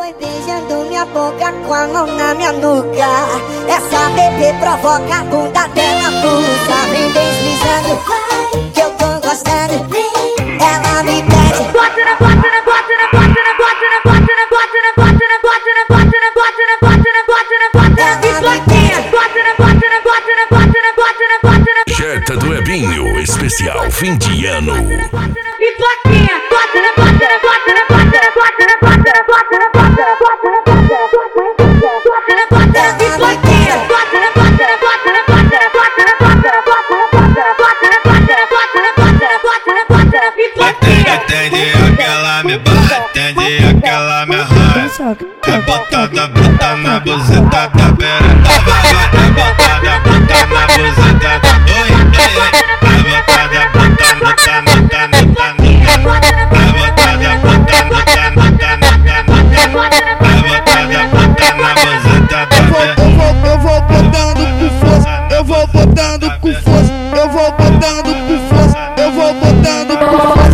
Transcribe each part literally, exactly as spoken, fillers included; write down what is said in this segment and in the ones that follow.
Foi beijando minha boca com a mão na minha nuca. Essa bebê provoca a bunda dela pulsa. Vem deslizando, que eu tô gostando. Ela me pede. Bota na, bota na, bota na, bota na, bota na, bota na, bota na, bota na, bota na, bota na, bota na, bota na, bota na, bota na, pipoquinha. Bota na, bota na, bota na, bota na, bota na, bota na. Jetta do Ebinho, especial fim de ano. Pipoquinha. Bota na, bota na, bota na, bota na, bota na, bota na, bota na, bota na, bota na, bota na, bota na, bota na, pipoquinha. Bota na, bota na, bota na, bota na, bota na, bota na, bota na, bota na, bota na, bota na, bota na, bota na, bota na, bota na, pipoquinha. Atende aquela me bate, atende aquela me arranha. É botada, bota na buzeta da pereta. É botada, bota na buzeta da oi, oi, oi. É botada, bota, bota, bota, bota, bota. É botada, bota, bota, bota, bota. É botada, bota na buzeta da pereta. Eu vou botando com força, eu vou botando com força, eu vou botando com força, eu vou botando com força.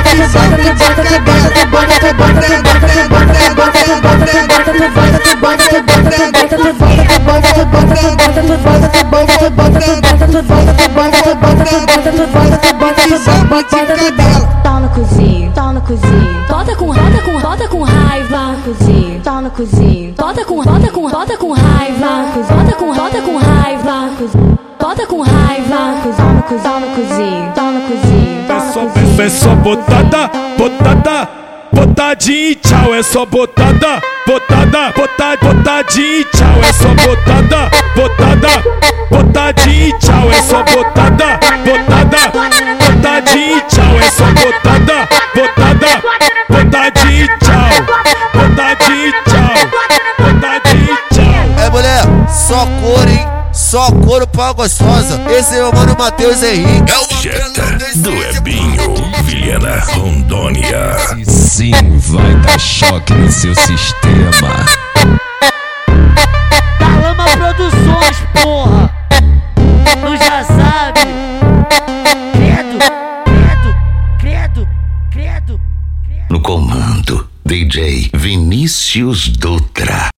Tá no cozinho, tá no cozinho. Bota com, bota com, bota com raiva. Cozinho, tá no cozinho. Bota com, bota com, bota com raiva. Bota com, bota com raiva. Bota com raiva. Tá no cozinho, tá no cozinho, tá no cozinho. É só, é só botada, botada, botadinha e tchau. É só botada, botada, botada, botadinha e tchau. É só botada, botada, botadinha e tchau. É só botada, botada, botadinha e tchau. É só botada, botada, botadinha e tchau. Botadinha e tchau, botadinha e tchau. É mulher, só couro, hein? Só couro pra gostosa. Esse é o mano Matheus Henrique. É o Jetta do Ebinho, Vilhena, Rondônia. Sim, vai dar choque no seu sistema. Calama Produções, porra. Tu já sabe. Credo, credo, credo, credo, credo. No comando, D J Vinícius Dutra.